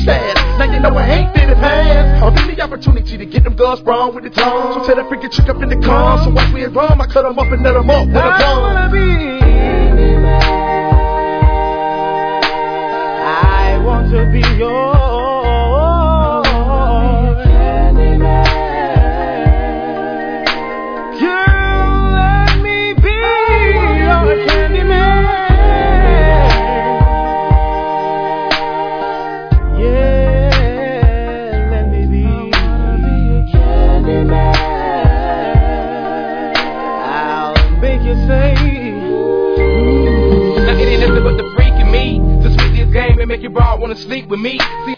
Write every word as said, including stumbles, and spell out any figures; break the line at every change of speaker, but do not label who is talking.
stash. Now you know I ain't fit to pass. I'll give the opportunity to get them girls sprung with the tongue. So tell that freaking trick up in the car. So watch me and run, I cut them up and let them up with a gun.
I wanna be I want to be yours.
Now it ain't nothing but the freak in me. The sweetest game and make you raw wanna sleep with me. See